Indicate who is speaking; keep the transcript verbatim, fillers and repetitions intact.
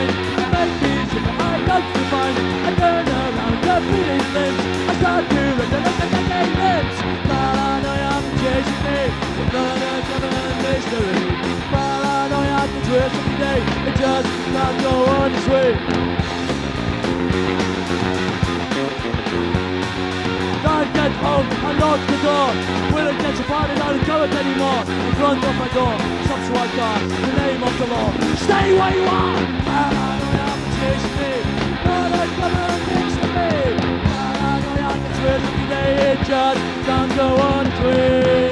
Speaker 1: mind. Make peace with the high notes to find. I turn around the feeling limbs. I start to recollect the decade lips. Paranoia chasing me. The murder government mystery. Paranoia gets worse every day. It just can't go on its way. I get home, I lock the door. Will it get so far that I don't go it anymore? In front of my door, some SWAT car, the name of the law. Stay where you are! Paranoia chasing me. Murder government next to me. Paranoia gets worse every day. It just can't go on its way.